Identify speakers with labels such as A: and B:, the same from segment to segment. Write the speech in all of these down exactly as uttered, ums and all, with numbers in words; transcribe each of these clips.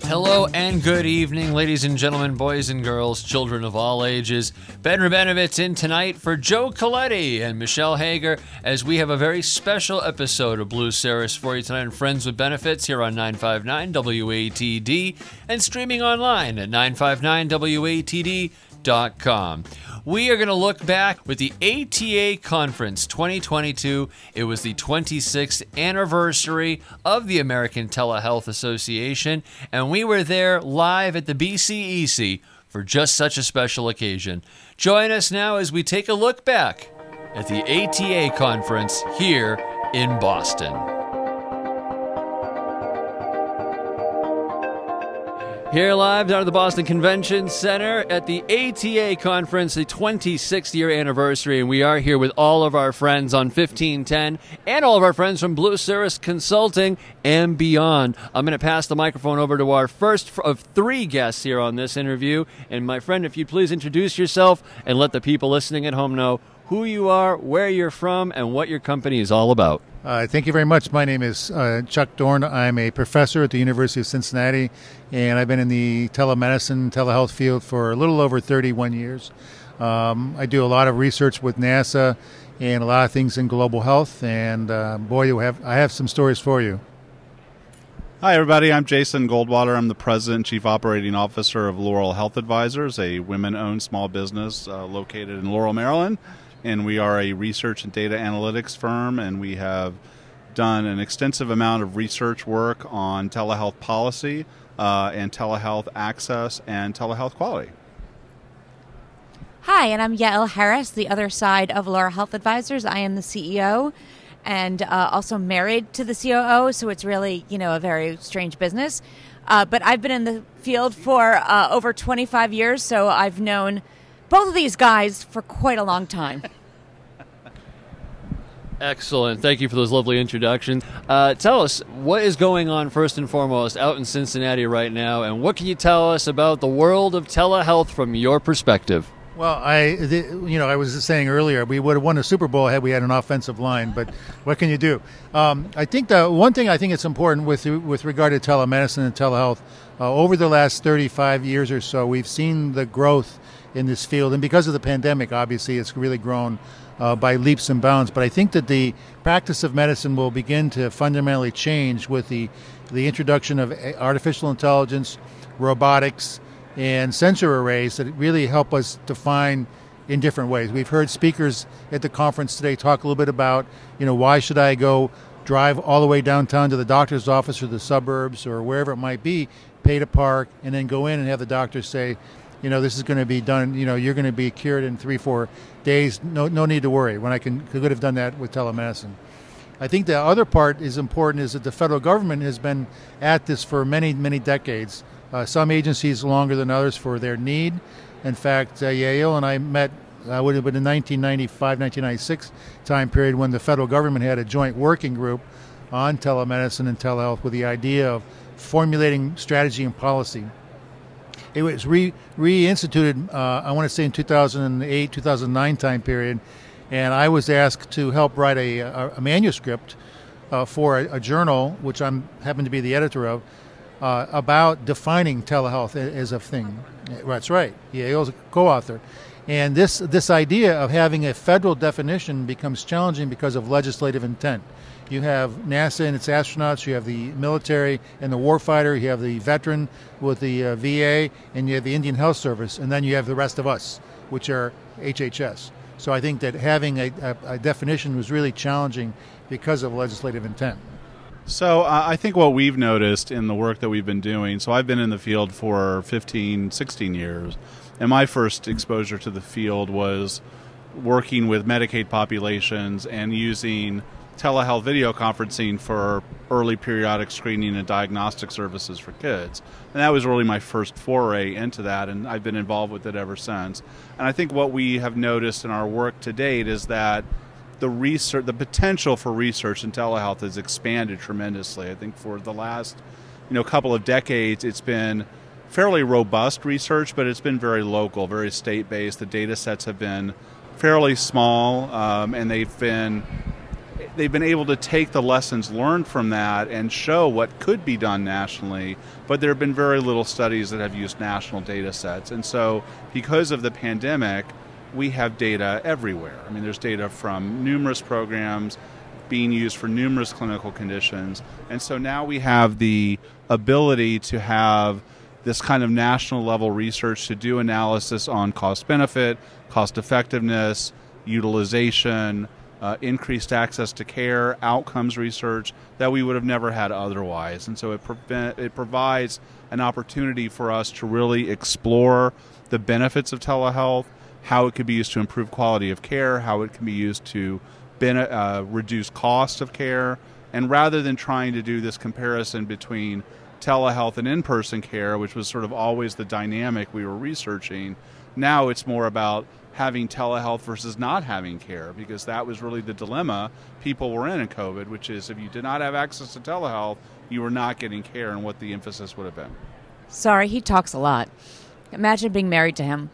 A: Hello and good evening, ladies and gentlemen, boys and girls, children of all ages. Ben Rabinovitz in tonight for Joe Coletti and Michelle Hager as we have a very special episode of Blue Ceres for you tonight on Friends with Benefits here on nine fifty-nine W A T D and streaming online at nine fifty-nine W A T D dot com. We are going to look back with the A T A Conference twenty twenty-two. It was the twenty-sixth anniversary of the American Telehealth Association, and we were there live at the B C E C for just such a special occasion. Join us now as we take a look back at the A T A Conference here in Boston. Here live down at the Boston Convention Center at the A T A Conference, the twenty-sixth year anniversary, and we are here with all of our friends on fifteen ten and all of our friends from Blue Ceres Consulting and beyond. I'm going to pass the microphone over to our first of three guests here on this interview, and my friend, if you'd please introduce yourself and let the people listening at home know who you are, where you're from, and what your company is all about.
B: Uh, thank you very much. My name is uh, Chuck Dorn. I'm a professor at the University of Cincinnati, and I've been in the telemedicine, telehealth field for a little over thirty-one years. Um, I do a lot of research with NASA and a lot of things in global health, and uh, boy, do I have, I have some stories for you.
C: Hi, everybody. I'm Jason Goldwater. I'm the President and Chief Operating Officer of Laurel Health Advisors, a women-owned small business uh, located in Laurel, Maryland. And we are a research and data analytics firm, and we have done an extensive amount of research work on telehealth policy uh, and telehealth access and telehealth quality.
D: Hi, and I'm Yael Harris, the other side of Laurel Health Advisors. I am the C E O and uh, also married to the C O O, so it's really, you know, a very strange business. Uh, but I've been in the field for uh, over twenty-five years, so I've known both of these guys for quite a long time.
A: Excellent. Thank you for those lovely introductions. Uh, tell us, what is going on first and foremost out in Cincinnati right now, and what can you tell us about the world of telehealth from your perspective?
B: Well, I, the, you know, I was saying earlier, we would have won a Super Bowl had we had an offensive line, but what can you do? Um, I think the one thing I think it's important with with regard to telemedicine and telehealth, uh, over the last thirty-five years or so, we've seen the growth in this field, and because of the pandemic, obviously, it's really grown uh, by leaps and bounds. But I think that the practice of medicine will begin to fundamentally change with the the introduction of artificial intelligence, robotics, and sensor arrays that really help us define in different ways. We've heard speakers at the conference today talk a little bit about, you know, why should I go drive all the way downtown to the doctor's office or the suburbs or wherever it might be, pay to park, and then go in and have the doctor say, you know, this is going to be done, you know, you're going to be cured in three, four days. No no need to worry, when I can could have done that with telemedicine. I think the other part is important is that the federal government has been at this for many, many decades. Uh, some agencies longer than others for their need. In fact, uh, Yael and I met, uh, would have been in nineteen ninety-five, nineteen ninety-six time period when the federal government had a joint working group on telemedicine and telehealth with the idea of formulating strategy and policy. It was re, reinstituted, uh, I want to say in two thousand eight, two thousand nine time period, and I was asked to help write a, a, a manuscript uh, for a, a journal, which I happen to be the editor of, uh, about defining telehealth as a thing. That's right. Yeah, he was a co-author. And this, this idea of having a federal definition becomes challenging because of legislative intent. You have NASA and its astronauts, you have the military and the warfighter, you have the veteran with the uh, V A, and you have the Indian Health Service, and then you have the rest of us, which are H H S. So I think that having a, a, a definition was really challenging because of legislative intent.
C: So uh, I think what we've noticed in the work that we've been doing, so I've been in the field for fifteen, sixteen years, and my first exposure to the field was working with Medicaid populations and using telehealth video conferencing for early periodic screening and diagnostic services for kids. And that was really my first foray into that, and I've been involved with it ever since. And I think what we have noticed in our work to date is that the research, the potential for research in telehealth has expanded tremendously. I think for the last, you know, couple of decades, it's been fairly robust research, but it's been very local, very state-based. The data sets have been fairly small, um, and they've been they've been able to take the lessons learned from that and show what could be done nationally, but there have been very little studies that have used national data sets. And so because of the pandemic, we have data everywhere. I mean, there's data from numerous programs being used for numerous clinical conditions. And so now we have the ability to have this kind of national level research to do analysis on cost benefit, cost effectiveness, utilization, uh, increased access to care, outcomes research that we would have never had otherwise. And so it, prevent, it provides an opportunity for us to really explore the benefits of telehealth, how it could be used to improve quality of care, how it can be used to ben- uh, reduce cost of care. And rather than trying to do this comparison between telehealth and in-person care, which was sort of always the dynamic we were researching, now it's more about having telehealth versus not having care, because that was really the dilemma people were in in COVID, which is if you did not have access to telehealth, you were not getting care, and what the emphasis would have been.
D: Sorry, he talks a lot. Imagine being married to him.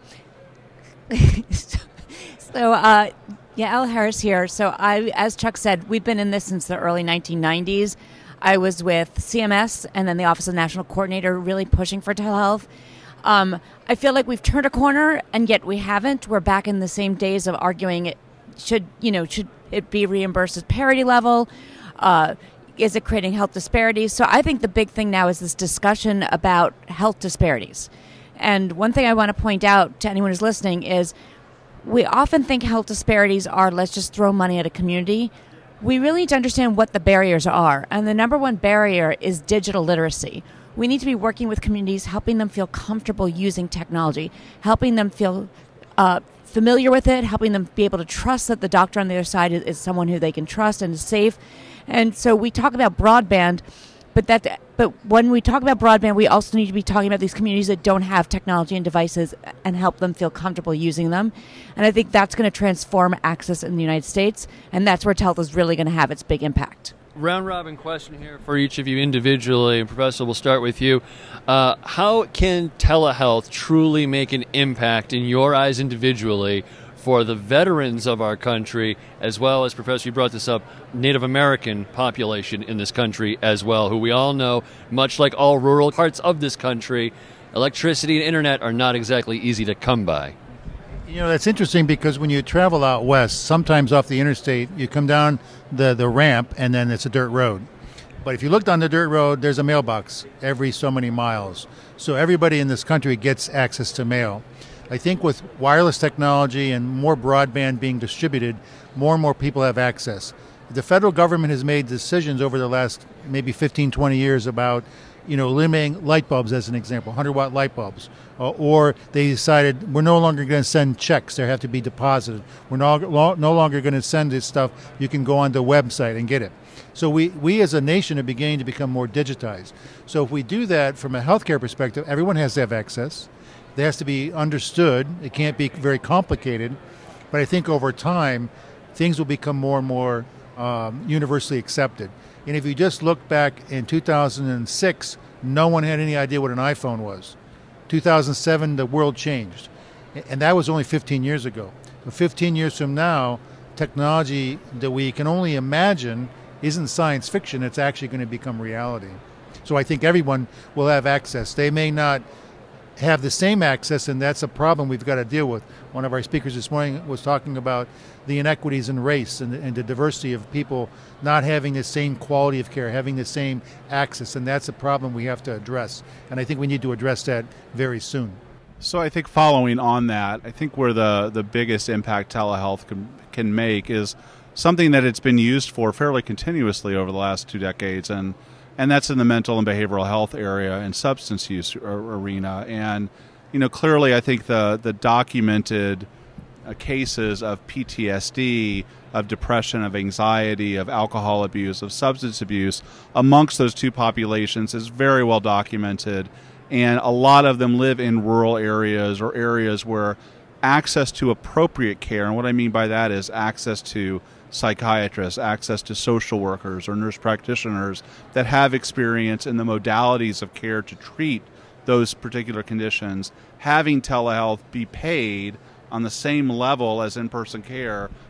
D: so, uh, yeah, Al Harris here. So, I, as Chuck said, we've been in this since the early nineteen nineties. I was with C M S and then the Office of National Coordinator, really pushing for telehealth. Um, I feel like we've turned a corner, and yet we haven't. We're back in the same days of arguing it should, you know, should it be reimbursed at parity level? Uh, is it creating health disparities? So I think the big thing now is this discussion about health disparities. And one thing I want to point out to anyone who's listening is we often think health disparities are let's just throw money at a community. We really need to understand what the barriers are. And the number one barrier is digital literacy. We need to be working with communities, helping them feel comfortable using technology, helping them feel uh, familiar with it, helping them be able to trust that the doctor on the other side is, is someone who they can trust and is safe. And so we talk about broadband, but that, but when we talk about broadband, we also need to be talking about these communities that don't have technology and devices and help them feel comfortable using them. And I think that's going to transform access in the United States, and that's where telehealth is really going to have its big impact.
A: Round robin question here for each of you individually, and Professor, we'll start with you. Uh, how can telehealth truly make an impact in your eyes individually for the veterans of our country, as well as, Professor, you brought this up, Native American population in this country as well, who we all know, much like all rural parts of this country, electricity and internet are not exactly easy to come by.
B: You know, that's interesting because when you travel out west, sometimes off the interstate, you come down the, the ramp and then it's a dirt road. But if you look down the dirt road, there's a mailbox every so many miles. So everybody in this country gets access to mail. I think with wireless technology and more broadband being distributed, more and more people have access. The federal government has made decisions over the last maybe fifteen, twenty years about, you know, limiting light bulbs as an example, one hundred watt light bulbs. Uh, or they decided we're no longer going to send checks. They have to be deposited. We're no, no longer going to send this stuff. You can go on the website and get it. So we, we as a nation are beginning to become more digitized. So if we do that from a healthcare perspective, everyone has to have access. It has to be understood. It can't be very complicated. But I think over time, things will become more and more um, universally accepted. And if you just look back in two thousand six, no one had any idea what an iPhone was. two thousand seven, the world changed. And that was only fifteen years ago. But fifteen years from now, technology that we can only imagine isn't science fiction. It's actually going to become reality. So I think everyone will have access. They may not have the same access, and that's a problem we've got to deal with. One of our speakers this morning was talking about the inequities in race and the, and the diversity of people not having the same quality of care, having the same access, and that's a problem we have to address. And I think we need to address that very soon.
C: So I think following on that, I think where the, the biggest impact telehealth can, can make is something that it's been used for fairly continuously over the last two decades, and and that's in the mental and behavioral health area and substance use arena. And, you know, clearly I think the, the documented uh, cases of P T S D, of depression, of anxiety, of alcohol abuse, of substance abuse amongst those two populations is very well documented. And a lot of them live in rural areas or areas where access to appropriate care, and what I mean by that is access to psychiatrists, access to social workers or nurse practitioners that have experience in the modalities of care to treat those particular conditions, having telehealth be paid on the same level as in-person care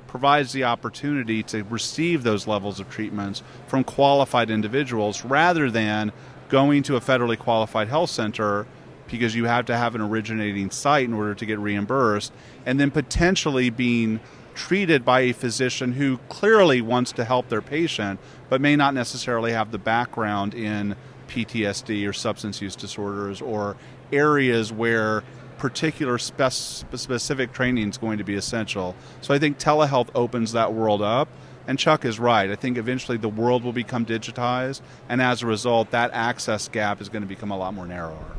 C: provides the opportunity to receive those levels of treatments from qualified individuals rather than going to a federally qualified health center, because you have to have an originating site in order to get reimbursed, and then potentially being treated by a physician who clearly wants to help their patient but may not necessarily have the background in P T S D or substance use disorders or areas where particular spec- specific training is going to be essential. So I think telehealth opens that world up, and Chuck is right. I think eventually the world will become digitized, and as a result, that access gap is going to become a lot more narrower.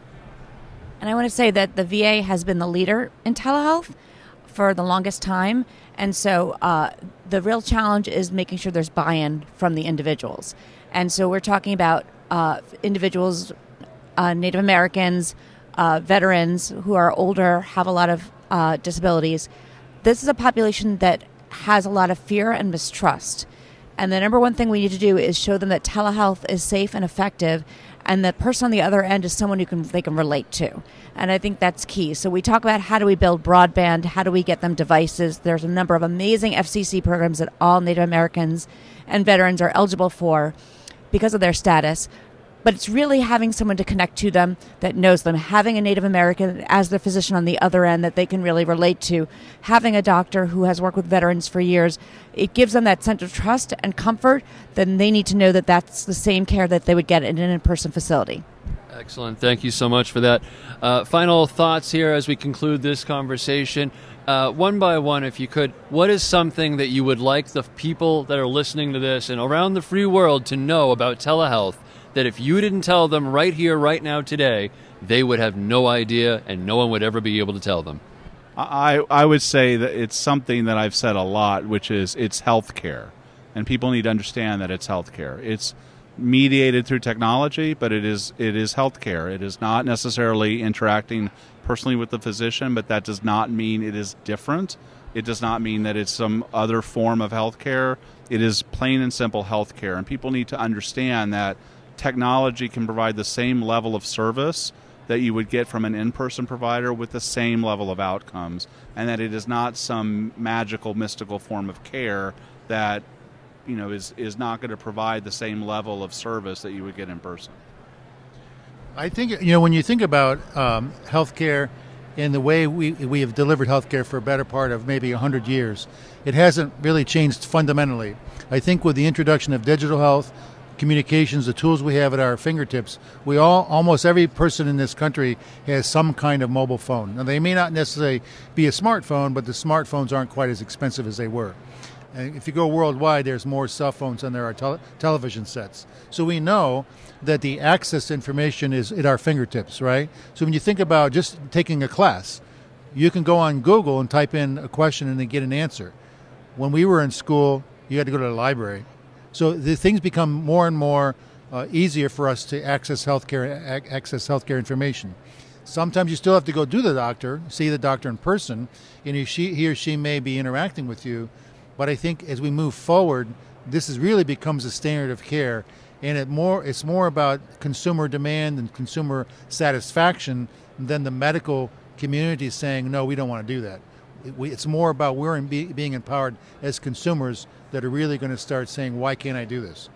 D: And I want to say that the V A has been the leader in telehealth for the longest time, and so uh, the real challenge is making sure there's buy-in from the individuals. And so we're talking about uh, individuals, uh, Native Americans, uh, veterans who are older, have a lot of uh, disabilities. This is a population that has a lot of fear and mistrust. And the number one thing we need to do is show them that telehealth is safe and effective, and the person on the other end is someone who can they can relate to. And I think that's key. So we talk about how do we build broadband, how do we get them devices. There's a number of amazing F C C programs that all Native Americans and veterans are eligible for because of their status. But it's really having someone to connect to them that knows them, having a Native American as their physician on the other end that they can really relate to, having a doctor who has worked with veterans for years. It gives them that sense of trust and comfort. Then they need to know that that's the same care that they would get in an in-person facility.
A: Excellent. Thank you so much for that. Uh, final thoughts here as we conclude this conversation. Uh, one by one, if you could, what is something that you would like the people that are listening to this and around the free world to know about telehealth that if you didn't tell them right here, right now, today, they would have no idea and no one would ever be able to tell them?
C: I, I would say that it's something that I've said a lot, which is it's healthcare. And people need to understand that it's healthcare. It's mediated through technology, but it is it is healthcare. It is not necessarily interacting personally with the physician, but that does not mean it is different. It does not mean that it's some other form of healthcare. It is plain and simple healthcare. And people need to understand that technology can provide the same level of service that you would get from an in-person provider with the same level of outcomes, and that it is not some magical, mystical form of care that, you know, is, is not going to provide the same level of service that you would get in person.
B: I think, you know, when you think about um, healthcare and the way we we have delivered healthcare for a better part of maybe one hundred years, it hasn't really changed fundamentally. I think with the introduction of digital health, communications, the tools we have at our fingertips, we all, almost every person in this country has some kind of mobile phone. Now, they may not necessarily be a smartphone, but the smartphones aren't quite as expensive as they were. And if you go worldwide, there's more cell phones than there are tele- television sets. So we know that the access to information is at our fingertips, right? So when you think about just taking a class, you can go on Google and type in a question and then get an answer. When we were in school, you had to go to the library. So the things become more and more uh, easier for us to access healthcare, ac- access healthcare information. Sometimes you still have to go to the doctor, see the doctor in person, and he, she, he or she may be interacting with you. But I think as we move forward, this is really becomes a standard of care, and it more it's more about consumer demand and consumer satisfaction than the medical community saying, no, we don't want to do that. It, we, it's more about we're in be, being empowered as consumers that are really going to start saying, why can't I do this?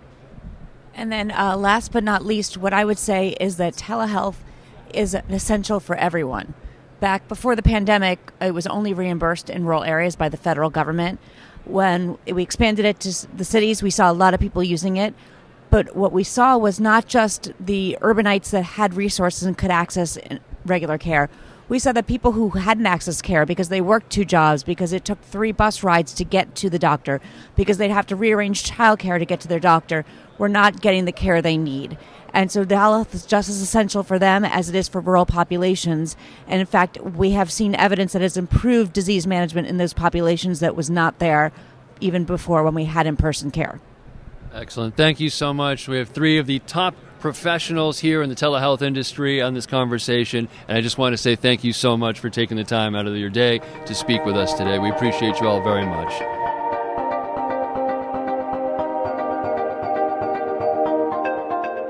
D: And then uh, last but not least, what I would say is that telehealth is an essential for everyone. Back before the pandemic, it was only reimbursed in rural areas by the federal government. When we expanded it to the cities, we saw a lot of people using it. But what we saw was not just the urbanites that had resources and could access regular care. We saw that people who hadn't accessed care because they worked two jobs, because it took three bus rides to get to the doctor, because they'd have to rearrange childcare to get to their doctor, were not getting the care they need. And so the health is just as essential for them as it is for rural populations. And in fact, we have seen evidence that has improved disease management in those populations that was not there even before when we had in-person care.
A: Excellent. Thank you so much. We have three of the top professionals here in the telehealth industry on this conversation, and I just want to say thank you so much for taking the time out of your day to speak with us today. We appreciate you all very much.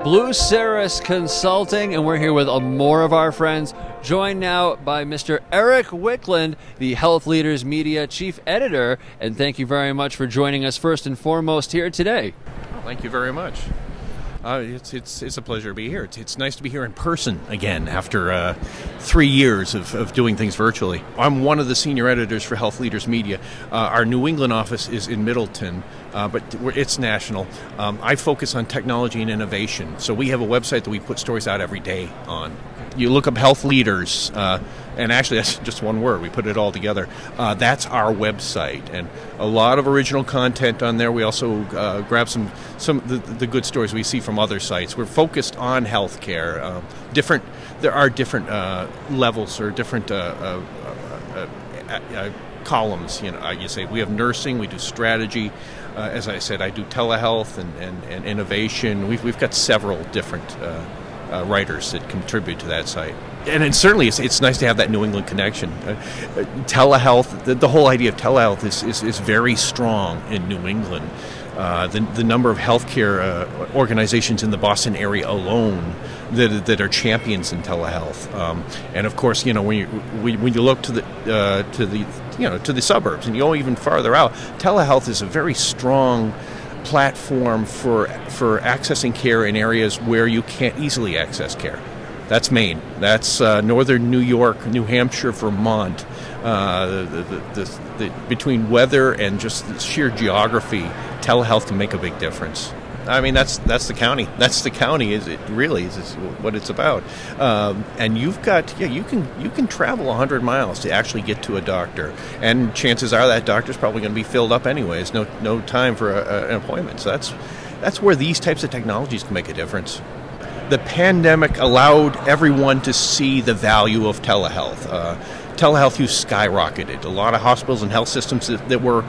A: Blue Cirrus Consulting, and we're here with uh, more of our friends, joined now by Mister Eric Wicklund, the Health Leaders Media Chief Editor, and thank you very much for joining us first and foremost here today.
E: Well, thank you very much. Uh, it's it's it's a pleasure to be here. It's, it's nice to be here in person again after uh, three years of, of doing things virtually. I'm one of the senior editors for Health Leaders Media. Uh, our New England office is in Middleton, uh, but we're, it's national. Um, I focus on technology and innovation, so we have a website that we put stories out every day on. You look up Health Leaders, uh, and actually that's just one word. We put it all together. Uh, that's our website, and a lot of original content on there. We also uh, grab some some of the, the good stories we see from other sites. We're focused on healthcare. Uh, different, there are different uh, levels or different uh, uh, uh, uh, uh, columns. You know, you say we have nursing, we do strategy. Uh, as I said, I do telehealth and, and, and innovation. We've we've got several different Uh, Uh, writers that contribute to that site. And it certainly it's, it's nice to have that New England connection. Uh, uh, telehealth, the, the whole idea of telehealth is, is, is very strong in New England. Uh, the, the number of healthcare uh, organizations in the Boston area alone that, that are champions in telehealth, um, and of course, you know, when you when you look to the uh, to the you know to the suburbs and you go even farther out, telehealth is a very strong platform for for accessing care in areas where you can't easily access care. That's Maine. That's uh, northern New York, New Hampshire, Vermont. Uh, the, the, the, the, between weather and just the sheer geography, telehealth can make a big difference. I mean, that's that's the county. That's the county. Is it really is, is what it's about? Um, and you've got yeah, you can you can travel a hundred miles to actually get to a doctor, and chances are that doctor's probably going to be filled up anyways. No no time for a, a, an appointment. So that's that's where these types of technologies can make a difference. The pandemic allowed everyone to see the value of telehealth. Uh, telehealth use skyrocketed. A lot of hospitals and health systems that, that were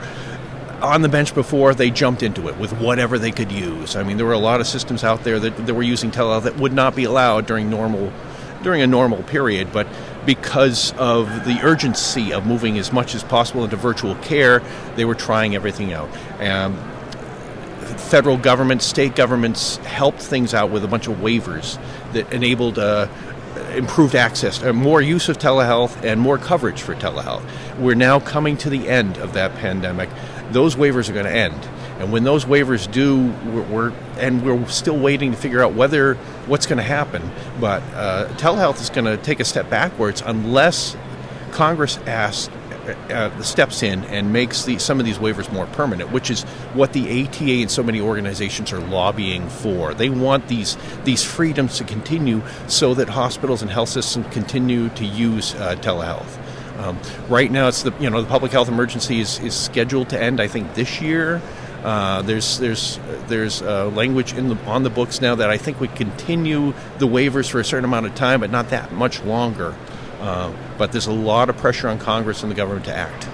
E: on the bench before, they jumped into it with whatever they could use. I mean, there were a lot of systems out there that, that were using telehealth that would not be allowed during normal during a normal period, but because of the urgency of moving as much as possible into virtual care, they were trying everything out. Um, federal government, state governments helped things out with a bunch of waivers that enabled uh, improved access, uh, more use of telehealth and more coverage for telehealth. We're now coming to the end of that pandemic. Those waivers are going to end. And when those waivers do, we're, we're and we're still waiting to figure out whether what's going to happen. But uh, telehealth is going to take a step backwards unless Congress asks, uh, steps in and makes the, some of these waivers more permanent, which is what the A T A and so many organizations are lobbying for. They want these these freedoms to continue so that hospitals and health systems continue to use uh, telehealth. Um, right now, it's the you know the public health emergency is, is scheduled to end, I think, this year. Uh, there's there's there's uh, language in the on the books now that I think would continue the waivers for a certain amount of time, but not that much longer. Uh, but there's a lot of pressure on Congress and the government to act.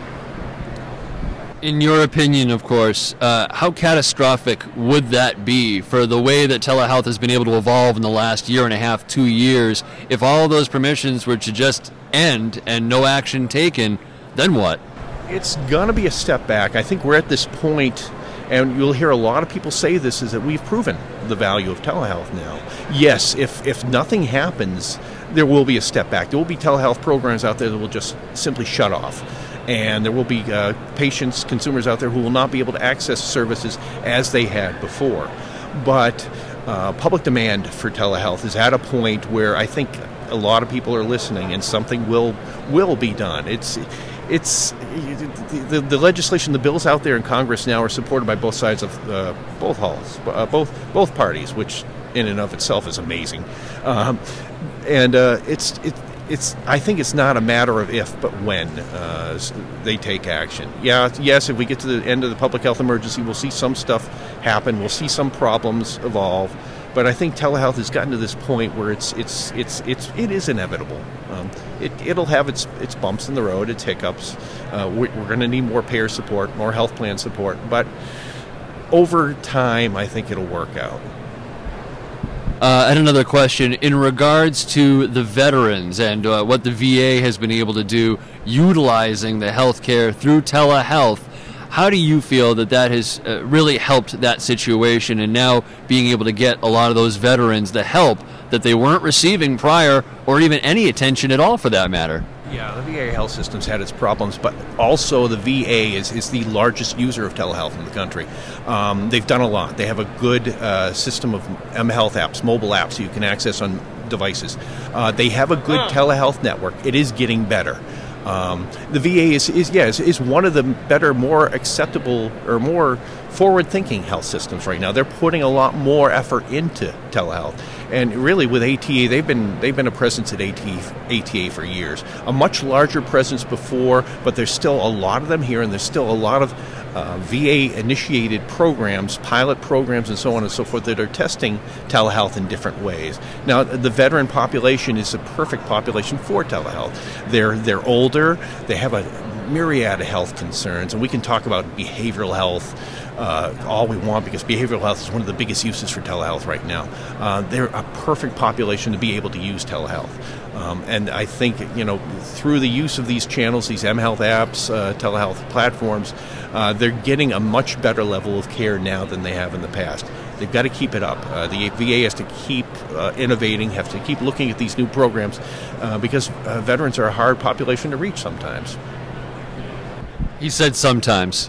A: In your opinion, of course, uh, how catastrophic would that be for the way that telehealth has been able to evolve in the last year and a half, two years? If all of those permissions were to just end and no action taken, then what?
E: It's going to be a step back. I think we're at this point, and you'll hear a lot of people say this, is that we've proven the value of telehealth now. Yes, if, if nothing happens, there will be a step back. There will be telehealth programs out there that will just simply shut off. And there will be uh, patients, consumers out there who will not be able to access services as they had before. But uh, public demand for telehealth is at a point where I think a lot of people are listening, and something will will be done. It's it's the, the legislation, the bills out there in Congress now are supported by both sides of uh, both halls, uh, both both parties, which in and of itself is amazing. Um, and uh, it's it. It's. I think it's not a matter of if, but when uh, they take action. Yeah, yes. If we get to the end of the public health emergency, we'll see some stuff happen. We'll see some problems evolve. But I think telehealth has gotten to this point where it's it's it's it's it is inevitable. Um, it it'll have its its bumps in the road, its hiccups. Uh, we're we're going to need more payer support, more health plan support. But over time, I think it'll work out.
A: Uh, and another question, in regards to the veterans and uh, what the V A has been able to do utilizing the healthcare through telehealth, How do you feel that that has uh, really helped that situation, and now being able to get a lot of those veterans the help that they weren't receiving prior, or even any attention at all for that matter?
E: Yeah, the V A health system's had its problems, but also the V A is, is the largest user of telehealth in the country. Um, they've done a lot. They have a good uh, system of mHealth apps, mobile apps you can access on devices. Uh, they have a good telehealth network. It is getting better. Um, the V A is, is yeah, is, is one of the better, more acceptable, or more forward-thinking health systems right now. They're putting a lot more effort into telehealth, and really with A T A, they've been they've been a presence at A T A for years. A much larger presence before, but there's still a lot of them here, and there's still a lot of uh, V A-initiated programs, pilot programs, and so on and so forth that are testing telehealth in different ways. Now, the veteran population is a perfect population for telehealth. They're they're older. They have a myriad of health concerns, and we can talk about behavioral health uh, all we want, because behavioral health is one of the biggest uses for telehealth right now. Uh, they're a perfect population to be able to use telehealth. Um, and I think, you know, through the use of these channels, these mHealth apps, uh, telehealth platforms, uh, they're getting a much better level of care now than they have in the past. They've got to keep it up. Uh, the V A has to keep uh, innovating, have to keep looking at these new programs, uh, because uh, veterans are a hard population to reach sometimes.
A: He said sometimes.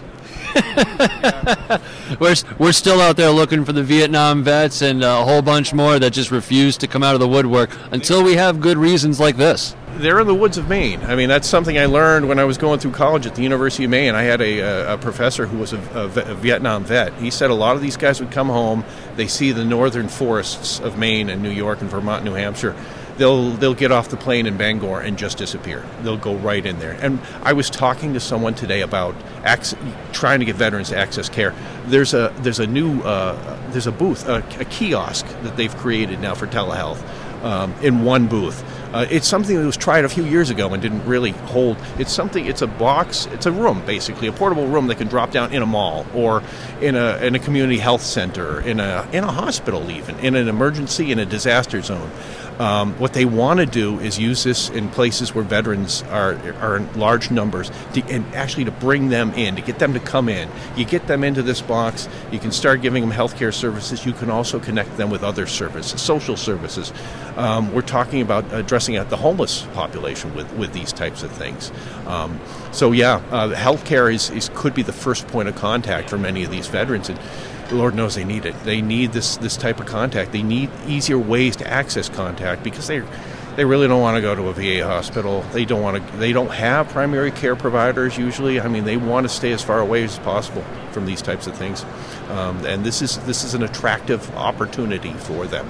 A: we're, we're still out there looking for the Vietnam vets and a whole bunch more that just refuse to come out of the woodwork until we have good reasons like this.
E: They're in the woods of Maine. I mean, that's something I learned when I was going through college at the University of Maine. I had a, a professor who was a, a, a Vietnam vet. He said a lot of these guys would come home, they see the northern forests of Maine and New York and Vermont, New Hampshire. They'll they'll get off the plane in Bangor and just disappear. They'll go right in there. And I was talking to someone today about access, trying to get veterans to access care. There's a there's a new uh, there's a booth, a, a kiosk that they've created now for telehealth um, in one booth. Uh, it's something that was tried a few years ago and didn't really hold. It's something. It's a box. It's a room, basically, a portable room that can drop down in a mall or in a in a community health center, in a in a hospital, even in an emergency, in a disaster zone. Um, what they want to do is use this in places where veterans are are in large numbers, to, and actually to bring them in, to get them to come in. You get them into this box, you can start giving them healthcare services. You can also connect them with other services, social services. Um, we're talking about addressing the homeless population with, with these types of things. Um, so yeah, uh, healthcare is, is could be the first point of contact for many of these veterans, and Lord knows they need it. They need this this type of contact. They need easier ways to access contact, because they they really don't want to go to a V A hospital. They don't want to. They don't have primary care providers usually. I mean, they want to stay as far away as possible from these types of things. Um, and this is this is an attractive opportunity for them.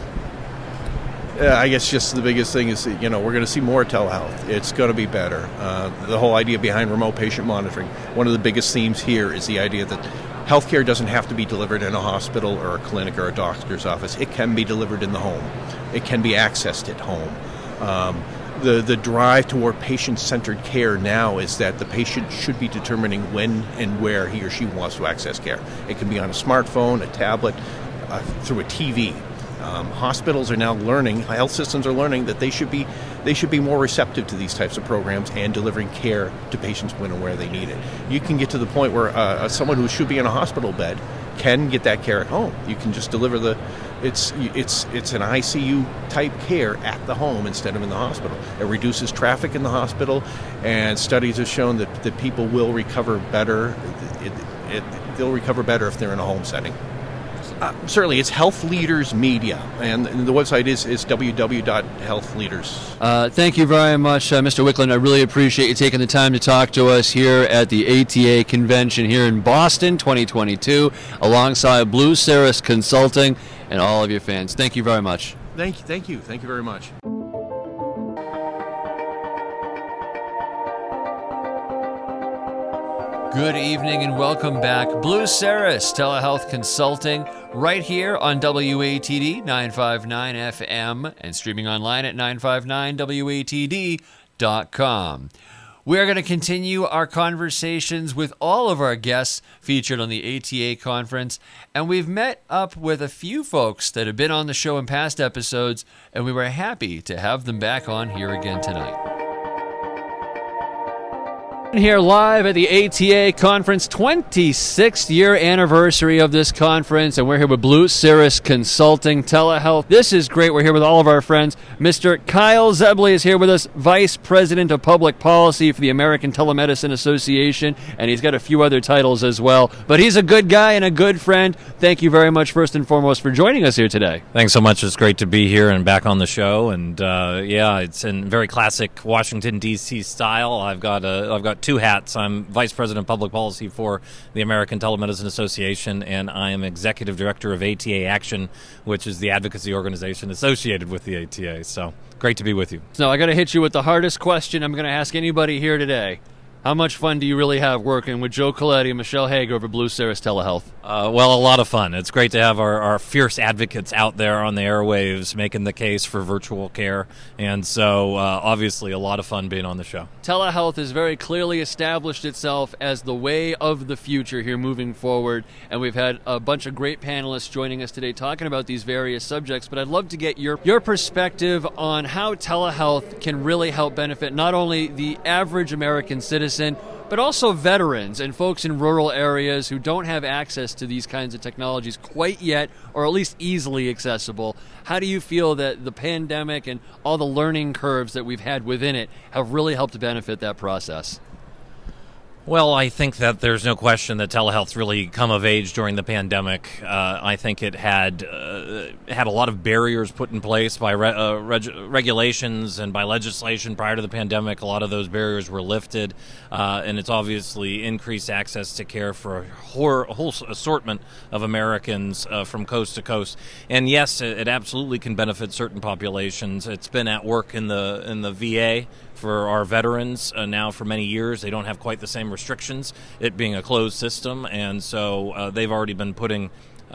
E: Uh, I guess just the biggest thing is that, you know, we're going to see more telehealth. It's going to be better. Uh, the whole idea behind remote patient monitoring. One of the biggest themes here is the idea that healthcare doesn't have to be delivered in a hospital or a clinic or a doctor's office. It can be delivered in the home. It can be accessed at home. Um, the, the drive toward patient-centered care now is that the patient should be determining when and where he or she wants to access care. It can be on a smartphone, a tablet, uh, through a T V. Um, hospitals are now learning, health systems are learning that they should be they should be more receptive to these types of programs and delivering care to patients when and where they need it. You can get to the point where uh, someone who should be in a hospital bed can get that care at home. You can just deliver the it's it's it's an I C U type care at the home instead of in the hospital. It reduces traffic in the hospital, and studies have shown that, that people will recover better. It, it, they'll recover better if they're in a home setting. Uh, certainly, it's Health Leaders Media, and the website is, is w w w dot health leaders.
A: Uh, thank you very much, uh, Mister Wickland. I really appreciate you taking the time to talk to us here at the A T A convention here in Boston twenty twenty-two, alongside Blue Cirrus Consulting and all of your fans. Thank you very much.
E: Thank you, thank you, thank you very much.
A: Good evening and welcome back. Blue Cirrus Telehealth Consulting right here on W A T D nine fifty-nine F M and streaming online at nine fifty-nine W A T D dot com. We're going to continue our conversations with all of our guests featured on the A T A conference, and we've met up with a few folks that have been on the show in past episodes, and we were happy to have them back on here again tonight. Here live at the A T A conference, twenty-sixth year anniversary of this conference, and we're here with Blue Cirrus Consulting Telehealth. This is great. We're here with all of our friends. Mister Kyle Zebley is here with us, Vice President of Public Policy for the American Telemedicine Association, and he's got a few other titles as well. But he's a good guy and a good friend. Thank you very much, first and foremost, for joining us here today.
F: Thanks so much. It's great to be here and back on the show. And uh, yeah, it's in very classic Washington D C style. I've got a, I've got two hats. I'm Vice President of Public Policy for the American Telemedicine Association, and I am Executive Director of A T A Action, which is the advocacy organization associated with the A T A. So great to be with you.
A: So I got to hit you with the hardest question I'm going to ask anybody here today. How much fun do you really have working with Joe Coletti and Michelle Hager over Blue Cirrus Telehealth?
F: Uh, well, a lot of fun. It's great to have our, our fierce advocates out there on the airwaves making the case for virtual care. And so, uh, obviously, a lot of fun being on the show.
A: Telehealth has very clearly established itself as the way of the future here moving forward. And we've had a bunch of great panelists joining us today talking about these various subjects. But I'd love to get your, your perspective on how telehealth can really help benefit not only the average American citizen, but also veterans and folks in rural areas who don't have access to these kinds of technologies quite yet, or at least easily accessible. How do you feel that the pandemic and all the learning curves that we've had within it have really helped to benefit that process?
F: Well, I think that there's no question that telehealth's really come of age during the pandemic. Uh, I think it had uh, had a lot of barriers put in place by re- uh, reg- regulations and by legislation prior to the pandemic. A lot of those barriers were lifted, uh, and it's obviously increased access to care for a whole, a whole assortment of Americans uh, from coast to coast. And yes, it, it absolutely can benefit certain populations. It's been at work in the in the V A for our veterans uh, now for many years. They don't have quite the same restrictions, it being a closed system, and so uh, they've already been putting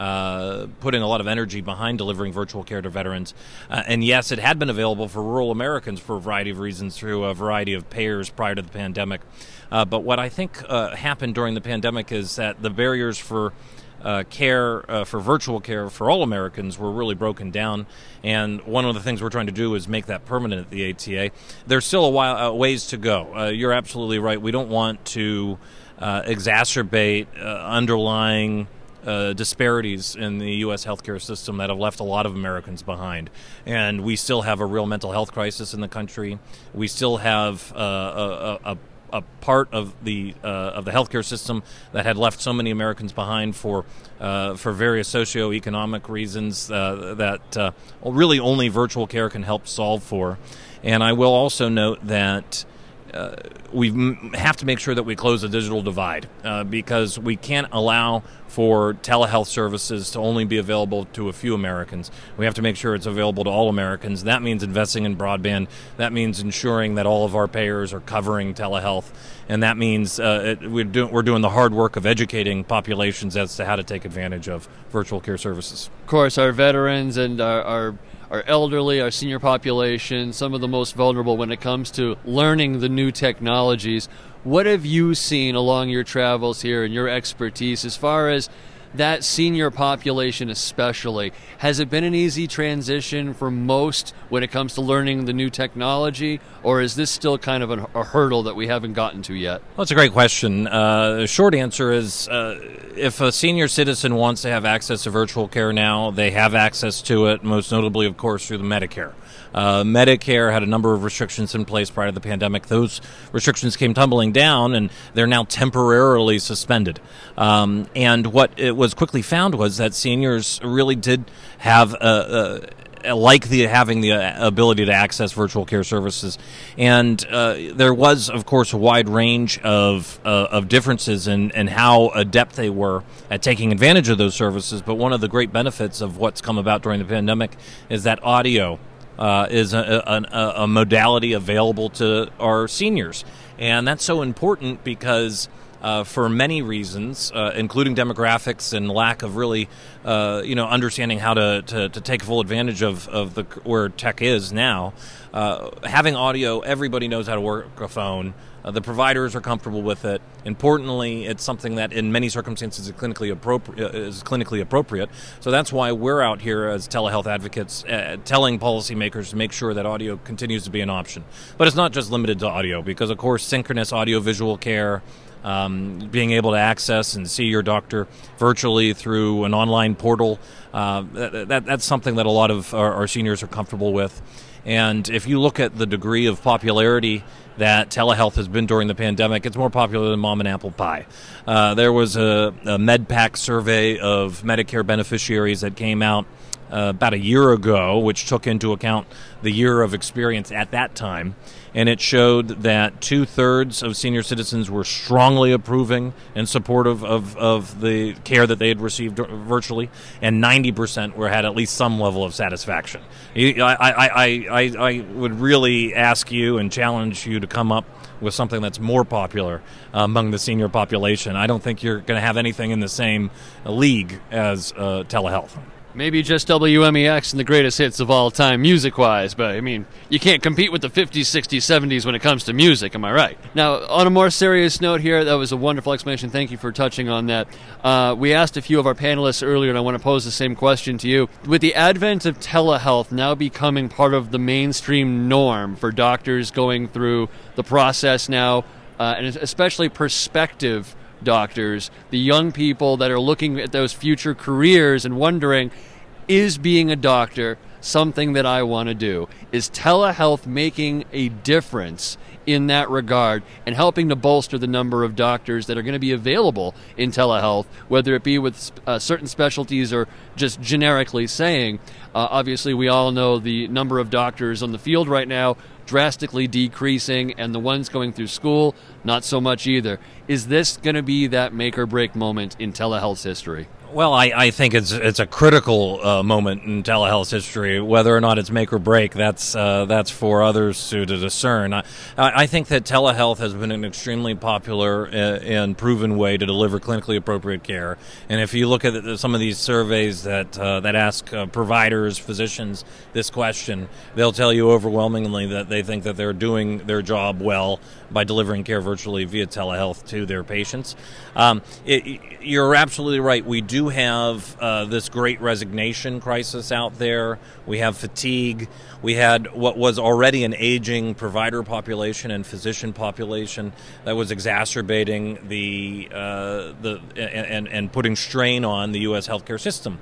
F: uh, putting a lot of energy behind delivering virtual care to veterans. Uh, and yes, it had been available for rural Americans for a variety of reasons through a variety of payers prior to the pandemic. Uh, but what I think uh, happened during the pandemic is that the barriers for Uh, care uh, for virtual care for all Americans were really broken down, and one of the things we're trying to do is make that permanent at the A T A. There's still a while uh, ways to go. Uh, you're absolutely right. We don't want to uh, exacerbate uh, underlying Uh, disparities in the U S healthcare system that have left a lot of Americans behind. And we still have a real mental health crisis in the country. We still have uh, a, a, a part of the uh, of the healthcare system that had left so many Americans behind for uh, for various socioeconomic reasons uh, that uh, really only virtual care can help solve for. And I will also note that Uh, we m- have to make sure that we close the digital divide uh, because we can't allow for telehealth services to only be available to a few Americans. We have to make sure it's available to all Americans. That means investing in broadband. That means ensuring that all of our payers are covering telehealth. And that means uh, it, we're, do- we're doing the hard work of educating populations as to how to take advantage of virtual care services.
A: Of course, our veterans and our, our our elderly, our senior population, some of the most vulnerable when it comes to learning the new technologies. What have you seen along your travels here and your expertise as far as that senior population especially? Has it been an easy transition for most when it comes to learning the new technology, or is this still kind of a, a hurdle that we haven't gotten to yet?
F: Well, that's a great question. Uh, the short answer is uh, if a senior citizen wants to have access to virtual care now, they have access to it, most notably, of course, through the Medicare. Uh, Medicare had a number of restrictions in place prior to the pandemic. Those restrictions came tumbling down, and they're now temporarily suspended. Um, and what it was quickly found was that seniors really did have a, a like the having the ability to access virtual care services, and uh, there was, of course, a wide range of uh, of differences in, in how adept they were at taking advantage of those services. But one of the great benefits of what's come about during the pandemic is that audio uh, is a, a, a modality available to our seniors, and that's so important because uh, for many reasons, uh, including demographics and lack of really, uh, you know, understanding how to, to, to take full advantage of, of the where tech is now. Uh, having audio, everybody knows how to work a phone. Uh, the providers are comfortable with it. Importantly, it's something that in many circumstances is clinically appropriate. Is clinically appropriate. So that's why we're out here as telehealth advocates, uh, telling policymakers to make sure that audio continues to be an option. But it's not just limited to audio, because of course synchronous audio-visual care, um, being able to access and see your doctor virtually through an online portal, uh, that, that, that's something that a lot of our, our seniors are comfortable with. And if you look at the degree of popularity that telehealth has been during the pandemic, it's more popular than mom and apple pie. Uh, there was a, a MedPAC survey of Medicare beneficiaries that came out uh, about a year ago, which took into account the year of experience at that time. And it showed that two-thirds of senior citizens were strongly approving and supportive of, of the care that they had received virtually, and ninety percent were had at least some level of satisfaction. I, I, I, I, I would really ask you and challenge you to come up with something that's more popular uh, among the senior population. I don't think you're going to have anything in the same league as uh, telehealth.
A: Maybe just W M E X and the greatest hits of all time, music-wise, but, I mean, you can't compete with the fifties, sixties, seventies when it comes to music, am I right? Now, on a more serious note here, that was a wonderful explanation. Thank you for touching on that. Uh, we asked a few of our panelists earlier, and I want to pose the same question to you. With the advent of telehealth now becoming part of the mainstream norm for doctors going through the process now, uh, and especially prospective doctors, the young people that are looking at those future careers and wondering, is being a doctor something that I want to do? Is telehealth making a difference in that regard and helping to bolster the number of doctors that are going to be available in telehealth, whether it be with uh, certain specialties or just generically saying? Uh, obviously, we all know the number of doctors on the field right now drastically decreasing, and the ones going through school, not so much either. Is this going to be that make or break moment in telehealth's history?
F: Well, I, I think it's it's a critical uh, moment in telehealth's history. Whether or not it's make or break, that's uh, that's for others to, to discern. I, I think that telehealth has been an extremely popular and proven way to deliver clinically appropriate care. And if you look at some of these surveys that uh, that ask uh, providers, physicians this question, they'll tell you overwhelmingly that they think that they're doing their job well by delivering care virtually via telehealth to their patients. Um, it, you're absolutely right. We do have uh, this great resignation crisis out there. We have fatigue. We had what was already an aging provider population and physician population that was exacerbating the uh, the and and putting strain on the U S healthcare system.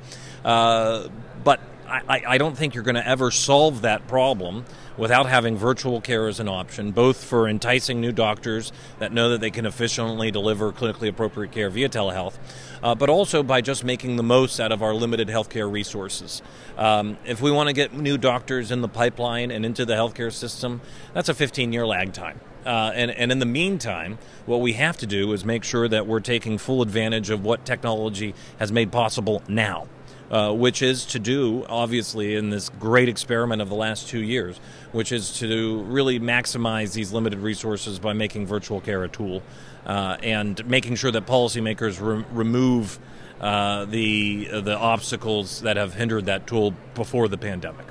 F: Uh, but I, I don't think you're going to ever solve that problem without having virtual care as an option, both for enticing new doctors that know that they can efficiently deliver clinically appropriate care via telehealth, uh, but also by just making the most out of our limited healthcare resources. Um, if we want to get new doctors in the pipeline and into the healthcare system, that's a fifteen-year lag time. Uh, and, and in the meantime, what we have to do is make sure that we're taking full advantage of what technology has made possible now. Uh, which is to do, obviously, in this great experiment of the last two years, which is to really maximize these limited resources by making virtual care a tool uh, and making sure that policymakers re- remove uh, the uh, the obstacles that have hindered that tool before the pandemic.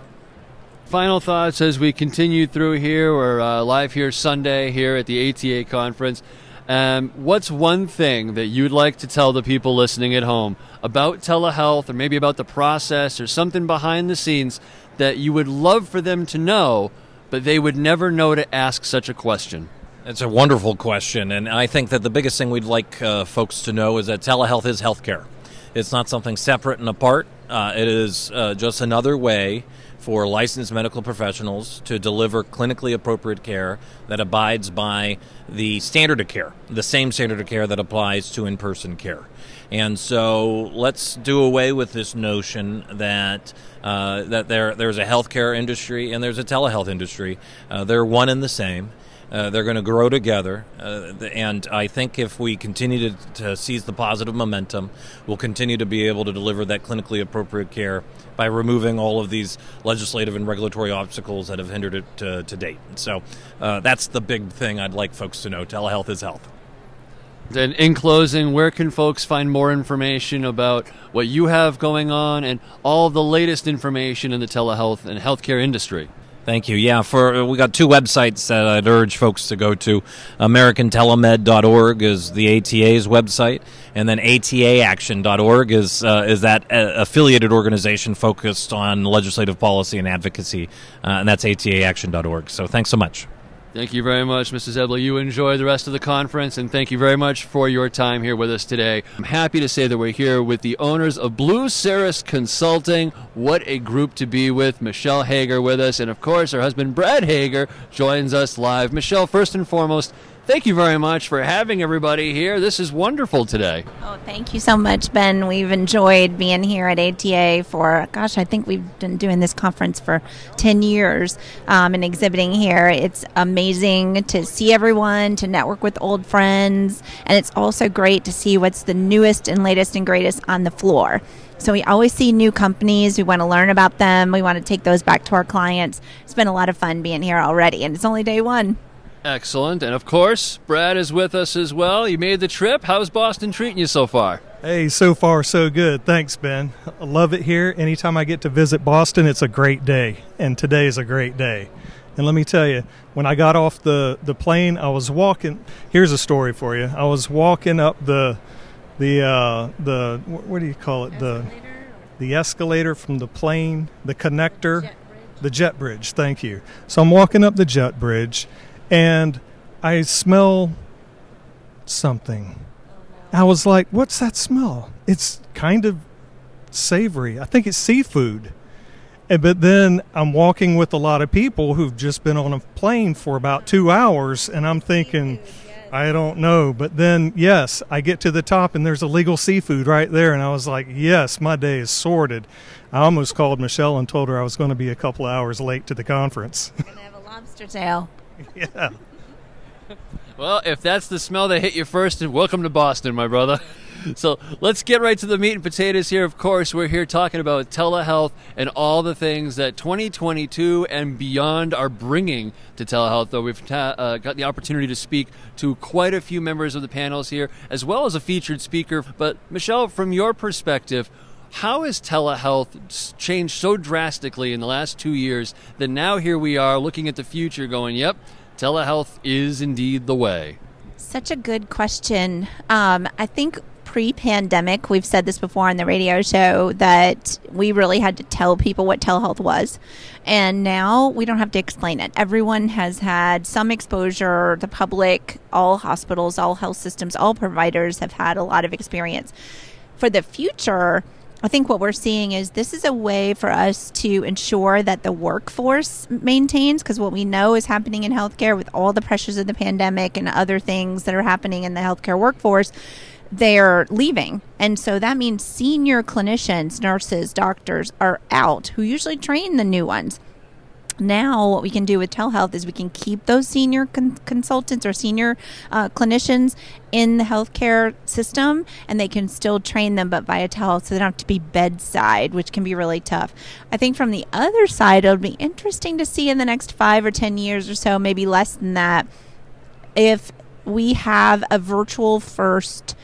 A: Final thoughts as we continue through here. We're uh, live here Sunday here at the A T A conference. Um, what's one thing that you'd like to tell the people listening at home about telehealth, or maybe about the process, or something behind the scenes that you would love for them to know, but they would never know to ask such a question?
F: It's a wonderful question, and I think that the biggest thing we'd like uh, folks to know is that telehealth is healthcare. It's not something separate and apart. Uh, it is uh, just another way for licensed medical professionals to deliver clinically appropriate care that abides by the standard of care, the same standard of care that applies to in-person care. And so let's do away with this notion that uh, that there there's a healthcare industry and there's a telehealth industry. Uh, they're one and the same. Uh, they're going to grow together, uh, and I think if we continue to, to seize the positive momentum, we'll continue to be able to deliver that clinically appropriate care by removing all of these legislative and regulatory obstacles that have hindered it to, to date. So uh, that's the big thing I'd like folks to know. Telehealth is health.
A: Then, in closing, where can folks find more information about what you have going on and all the latest information in the telehealth and healthcare industry?
F: Thank you. Yeah, for we got two websites that I'd urge folks to go to. American Telemed dot org is the A T A's website, and then A T A action dot org is uh, is that uh, affiliated organization focused on legislative policy and advocacy, uh, and that's A T A action dot org. So thanks so much.
A: Thank you very much, Missus Eble. You enjoy the rest of the conference, and thank you very much for your time here with us today. I'm happy to say that we're here with the owners of Blue Cirrus Consulting. What a group to be with. Michelle Hager with us, and of course, her husband Brad Hager joins us live. Michelle, first and foremost, thank you very much for having everybody here. This is wonderful today.
D: Oh, thank you so much, Ben. We've enjoyed being here at A T A for, gosh, I think we've been doing this conference for ten years um, and exhibiting here. It's amazing to see everyone, to network with old friends, and it's also great to see what's the newest and latest and greatest on the floor. So we always see new companies. We want to learn about them. We want to take those back to our clients. It's been a lot of fun being here already, and it's only day one.
A: Excellent. And of course, Brad is with us as well. You made the trip. How's Boston treating you so far?
G: Hey, so far so good. Thanks, Ben. I love it here. Anytime I get to visit Boston, it's a great day. And today is a great day. And let me tell you, when I got off the, the plane, I was walking. Here's a story for you. I was walking up the, the, uh, the what do you call it? The, the escalator from the plane, the connector, jet the jet bridge. Thank you. So I'm walking up the jet bridge, and I smell something. I was like, what's that smell? It's kind of savory. I think it's seafood. And, but then I'm walking with a lot of people who've just been on a plane for about two hours, and I'm thinking, I don't know. But then, yes, I get to the top, and there's illegal seafood right there, and I was like, yes, my day is sorted. I almost called Michelle and told her I was going to be a couple of hours late to the conference.
D: We're going to have a lobster tail.
G: Yeah.
A: Well, if that's the smell that hit you first, then welcome to Boston, my brother. So let's get right to the meat and potatoes here. Of course, we're here talking about telehealth and all the things that twenty twenty-two and beyond are bringing to telehealth, though we've ta- uh, got the opportunity to speak to quite a few members of the panels here, as well as a featured speaker. But Michelle, from your perspective, how has telehealth changed so drastically in the last two years that now here we are looking at the future going, yep, telehealth is indeed the way?
D: Such a good question. Um, I think pre-pandemic, we've said this before on the radio show, that we really had to tell people what telehealth was. And now we don't have to explain it. Everyone has had some exposure. The public, all hospitals, all health systems, all providers have had a lot of experience. For the future, I think what we're seeing is this is a way for us to ensure that the workforce maintains, because what we know is happening in healthcare with all the pressures of the pandemic and other things that are happening in the healthcare workforce, they're leaving. And so that means senior clinicians, nurses, doctors are out, who usually train the new ones. Now what we can do with telehealth is we can keep those senior con- consultants or senior uh, clinicians in the healthcare system, and they can still train them, but via telehealth, so they don't have to be bedside, which can be really tough. I think from the other side, it'll be interesting to see in the next five or ten years or so, maybe less than that, if we have a virtual first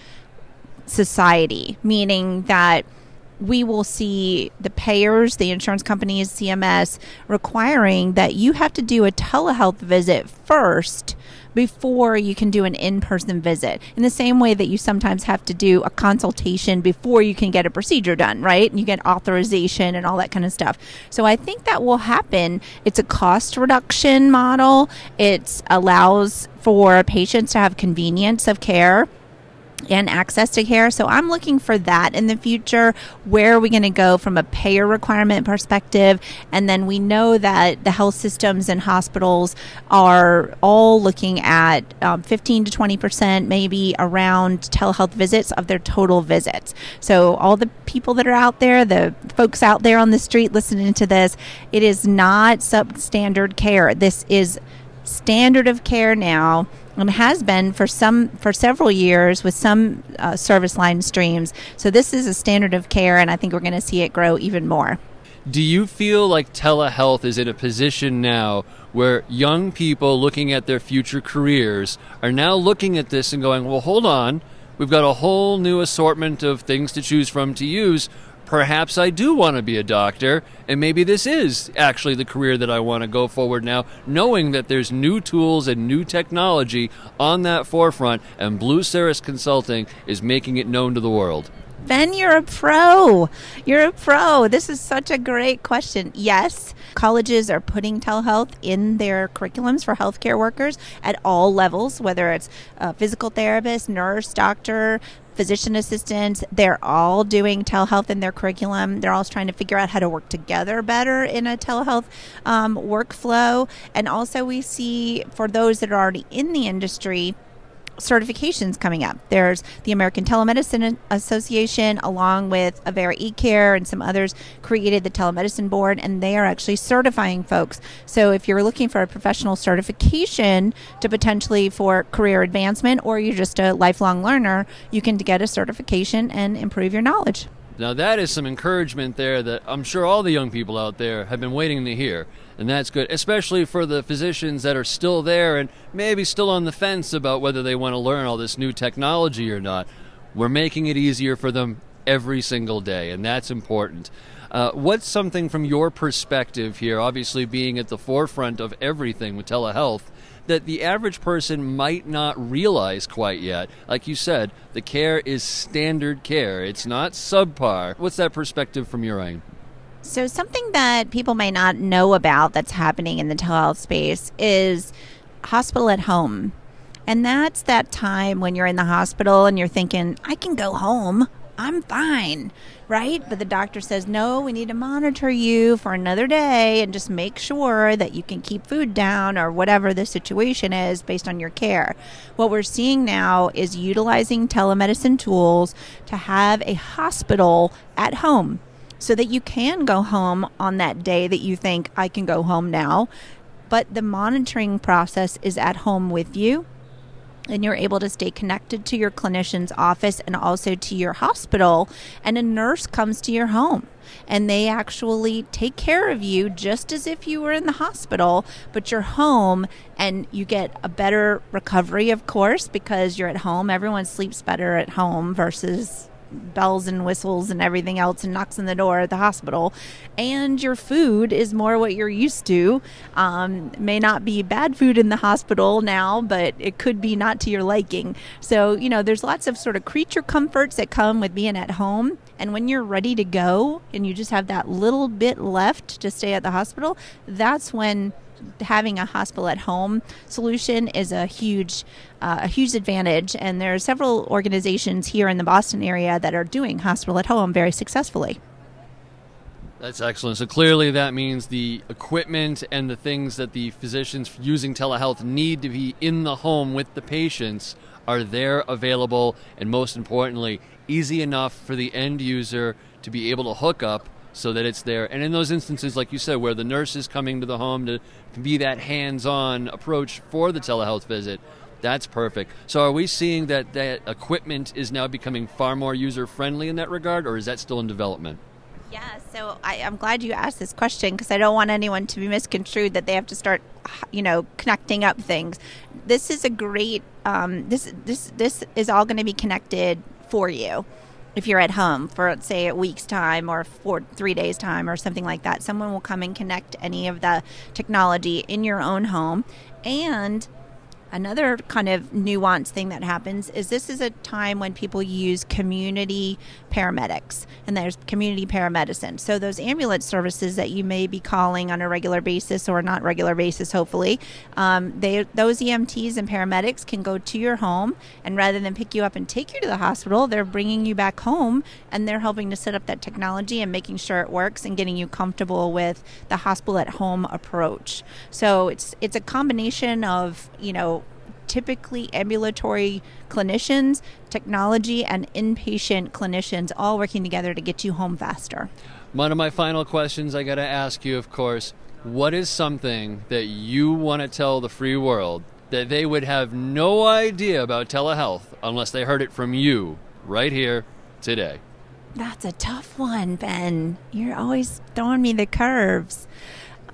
D: society, meaning that we will see the payers, the insurance companies, C M S, requiring that you have to do a telehealth visit first before you can do an in-person visit. In the same way that you sometimes have to do a consultation before you can get a procedure done, right? And you get authorization and all that kind of stuff. So I think that will happen. It's a cost reduction model. It allows for patients to have convenience of care and access to care. So I'm looking for that in the future. Where are we going to go from a payer requirement perspective? And then we know that the health systems and hospitals are all looking at um, fifteen to twenty percent maybe around telehealth visits of their total visits. So all the people that are out there, the folks out there on the street listening to this, it is not substandard care. This is standard of care now, and has been for some for several years with some uh, service line streams. So this is a standard of care, and I think we're going to see it grow even more.
A: Do you feel like telehealth is in a position now where young people looking at their future careers are now looking at this and going, well, hold on, we've got a whole new assortment of things to choose from to use. Perhaps I do want to be a doctor, and maybe this is actually the career that I want to go forward now, knowing that there's new tools and new technology on that forefront, and Blue Cirrus Consulting is making it known to the world.
H: Ben, you're a pro. You're a pro. This is such a great question. Yes, colleges are putting telehealth in their curriculums for healthcare workers at all levels, whether it's a physical therapist, nurse, doctor, physician assistants. They're all doing telehealth in their curriculum. They're all trying to figure out how to work together better in a telehealth um, workflow. And also we see, for those that are already in the industry, certifications coming up. There's the American Telemedicine Association, along with Avera eCare and some others, created the telemedicine board, and they are actually certifying folks. So if you're looking for a professional certification to potentially for career advancement, or you're just a lifelong learner, you can get a certification and improve your knowledge.
A: Now that is some encouragement there that I'm sure all the young people out there have been waiting to hear. And that's good, especially for the physicians that are still there and maybe still on the fence about whether they want to learn all this new technology or not. We're making it easier for them every single day, and that's important. Uh, what's something from your perspective here, obviously being at the forefront of everything with telehealth, that the average person might not realize quite yet? Like you said, the care is standard care. It's not subpar. What's that perspective from your end?
H: So something that people may not know about that's happening in the telehealth space is hospital at home. And that's that time when you're in the hospital and you're thinking, I can go home. I'm fine, right? But the doctor says, no, we need to monitor you for another day and just make sure that you can keep food down or whatever the situation is based on your care. What we're seeing now is utilizing telemedicine tools to have a hospital at home, so that you can go home on that day that you think, I can go home now. But the monitoring process is at home with you, and you're able to stay connected to your clinician's office and also to your hospital. And a nurse comes to your home, and they actually take care of you just as if you were in the hospital, but you're home, and you get a better recovery, of course, because you're at home. Everyone sleeps better at home versus bells and whistles and everything else and knocks on the door at the hospital. And your food is more what you're used to. Um, may not be bad food in the hospital now, but it could be not to your liking. So, you know, there's lots of sort of creature comforts that come with being at home. And when you're ready to go and you just have that little bit left to stay at the hospital, that's when having a hospital at home solution is a huge uh, a huge advantage. And there are several organizations here in the Boston area that are doing hospital at home very successfully.
A: That's excellent. So clearly that means the equipment and the things that the physicians using telehealth need to be in the home with the patients are there, available, and most importantly, easy enough for the end user to be able to hook up so that it's there. And in those instances, like you said, where the nurse is coming to the home to, to be that hands-on approach for the telehealth visit, that's perfect. So are we seeing that that equipment is now becoming far more user-friendly in that regard, or is that still in development?
H: Yeah, so I, I'm glad you asked this question, because I don't want anyone to be misconstrued that they have to start, you know, connecting up things. This is a great, um, this this this is all going to be connected for you. If you're at home for, let's say, a week's time or for three days' time or something like that, someone will come and connect any of the technology in your own home. And another kind of nuanced thing that happens is this is a time when people use community paramedics, and there's community paramedicine. So those ambulance services that you may be calling on a regular basis or not regular basis, hopefully, um, they those E M Ts and paramedics can go to your home, and rather than pick you up and take you to the hospital, they're bringing you back home, and they're helping to set up that technology and making sure it works and getting you comfortable with the hospital at home approach. So it's it's a combination of, you know, typically ambulatory clinicians, technology, and inpatient clinicians all working together to get you home faster.
A: One of my final questions I got to ask you, of course, what is something that you want to tell the free world that they would have no idea about telehealth unless they heard it from you right here today?
H: That's a tough one, Ben. You're always throwing me the curves.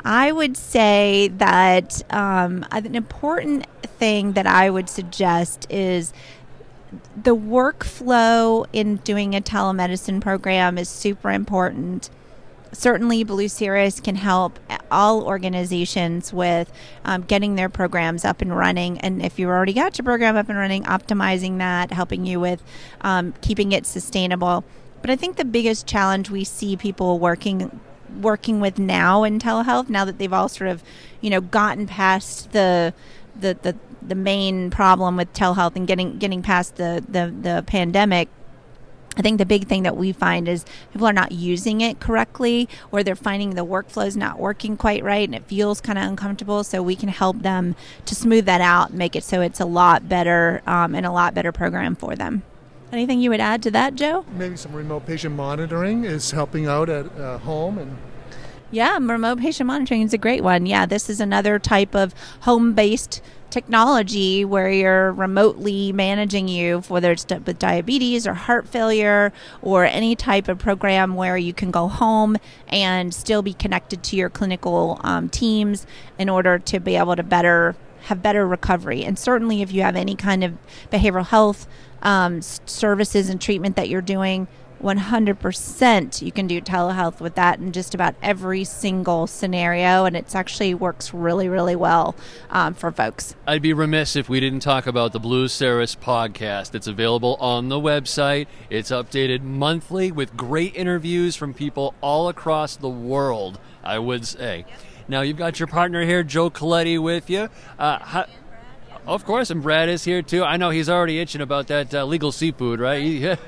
H: I would say that um, an important thing that I would suggest is the workflow in doing a telemedicine program is super important. Certainly, Blue Cirrus can help all organizations with um, getting their programs up and running. And if you already got your program up and running, optimizing that, helping you with um, keeping it sustainable. But I think the biggest challenge we see people working working with now in telehealth, now that they've all sort of, you know, gotten past the the the, the main problem with telehealth and getting getting past the, the, the pandemic, I think the big thing that we find is people are not using it correctly, or they're finding the workflow is not working quite right and it feels kind of uncomfortable. So we can help them to smooth that out and make it so it's a lot better um, and a lot better program for them. Anything you would add to that, Joe?
I: Maybe some remote patient monitoring is helping out at uh, home. And
H: yeah, remote patient monitoring is a great one. Yeah, this is another type of home-based technology where you're remotely managing you, whether it's with diabetes or heart failure or any type of program where you can go home and still be connected to your clinical um, teams in order to be able to better have better recovery. And certainly if you have any kind of behavioral health um, services and treatment that you're doing, one hundred percent you can do telehealth with that in just about every single scenario, and it actually works really, really well um, for folks.
A: I'd be remiss if we didn't talk about the Blue Cirrus podcast. It's available on the website. It's updated monthly with great interviews from people all across the world, I would say. Now, you've got your partner here, Joe Coletti, with you. Uh, how, of course, and Brad is here, too. I know he's already itching about that uh, legal seafood, right?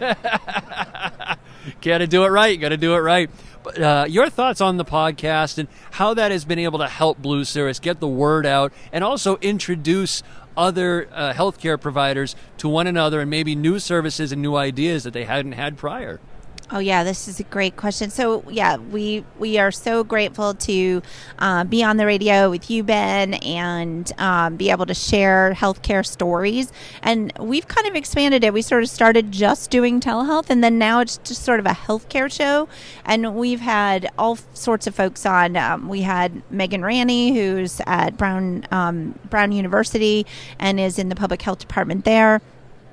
A: Got to do it right. You got to do it right. But uh, your thoughts on the podcast and how that has been able to help Blue Cirrus get the word out and also introduce other uh, healthcare providers to one another and maybe new services and new ideas that they hadn't had prior?
H: Oh, yeah, this is a great question. So, yeah, we we are so grateful to uh, be on the radio with you, Ben, and um, be able to share healthcare stories. And we've kind of expanded it. We sort of started just doing telehealth, and then now it's just sort of a healthcare show. And we've had all sorts of folks on. Um, we had Megan Ranney, who's at Brown um, Brown University and is in the public health department there.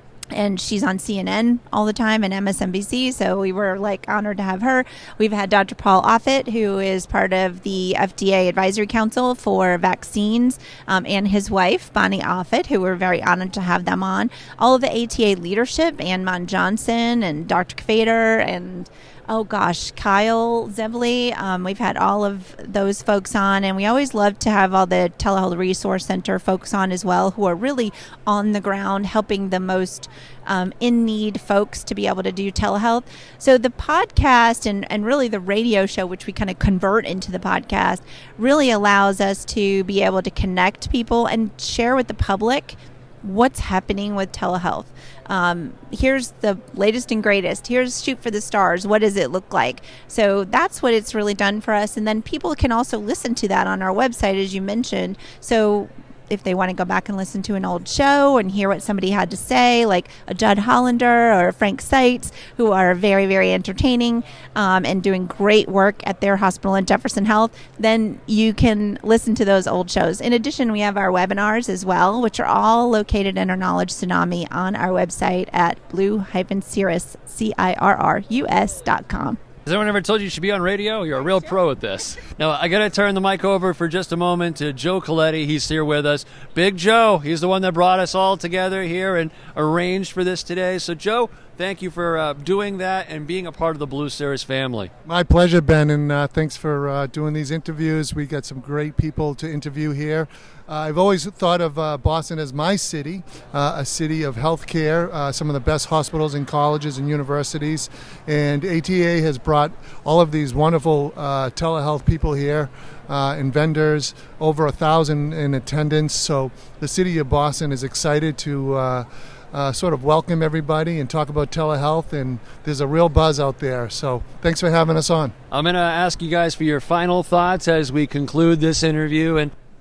H: And she's on C N N all the time and M S N B C, so we were like honored to have her. We've had Doctor Paul Offit, who is part of the F D A Advisory Council for vaccines, um, and his wife, Bonnie Offit, who we're very honored to have them on. All of the A T A leadership, Ann Mon Johnson and Doctor Kvader and Oh gosh, Kyle Zevely. Um, we've had all of those folks on, and we always love to have all the Telehealth Resource Center folks on as well, who are really on the ground helping the most um, in-need folks to be able to do telehealth. So the podcast and, and really the radio show, which we kind of convert into the podcast, really allows us to be able to connect people and share with the public what's happening with telehealth. Um, here's the latest and greatest. Here's Shoot for the Stars. What does it look like? So that's what it's really done for us. And then people can also listen to that on our website, as you mentioned. So if they want to go back and listen to an old show and hear what somebody had to say, like a Judd Hollander or Frank Seitz, who are very, very entertaining um, and doing great work at their hospital in Jefferson Health, then you can listen to those old shows. In addition, we have our webinars as well, which are all located in our Knowledge Tsunami on our website at blue cirrus, C I R R U S dot com.
A: Has anyone ever told you you should be on radio? You're a real pro at this. Now, I got to turn the mic over for just a moment to Joe Coletti. He's here with us. Big Joe, he's the one that brought us all together here and arranged for this today. So, Joe, thank you for uh, doing that and being a part of the Blue Cirrus family.
I: My pleasure, Ben, and uh, thanks for uh, doing these interviews. We got some great people to interview here. Uh, I've always thought of uh, Boston as my city, uh, a city of healthcare, uh, some of the best hospitals and colleges and universities. And A T A has brought all of these wonderful uh, telehealth people here uh, and vendors, over a thousand in attendance. So the city of Boston is excited to uh, uh, sort of welcome everybody and talk about telehealth. And there's a real buzz out there. So thanks for having us on.
A: I'm going to ask you guys for your final thoughts as we conclude this interview. And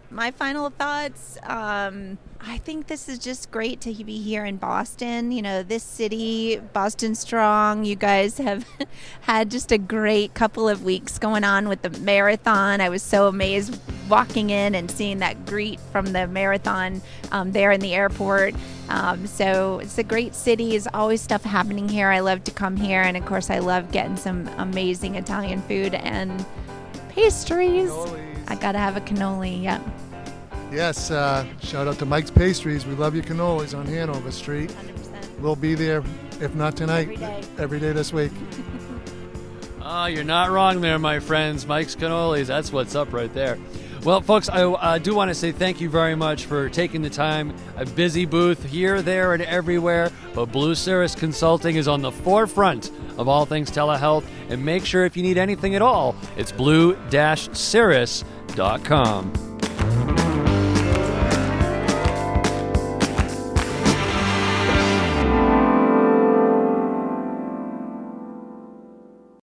H: My final thoughts, um, I think this is just great to be here in Boston. You know, this city, Boston Strong, you guys have had just a great couple of weeks going on with the marathon. I was so amazed walking in and seeing that greet from the marathon um, there in the airport. Um, so it's a great city. There's always stuff happening here. I love to come here. And, of course, I love getting some amazing Italian food and pastries.
I: Cannolis.
H: I got to have a cannoli, yeah.
I: Yes, uh, shout out to Mike's Pastries. We love your cannolis on Hanover Street.
H: one hundred percent.
I: We'll be there, if not tonight,
H: Every day.
I: every day this week.
A: Oh, you're not wrong there, my friends. Mike's Cannolis, that's what's up right there. Well, folks, I uh, do want to say thank you very much for taking the time. A busy booth here, there, and everywhere, but Blue Cirrus Consulting is on the forefront of all things telehealth. And make sure if you need anything at all, it's blue dash cirrus dot com.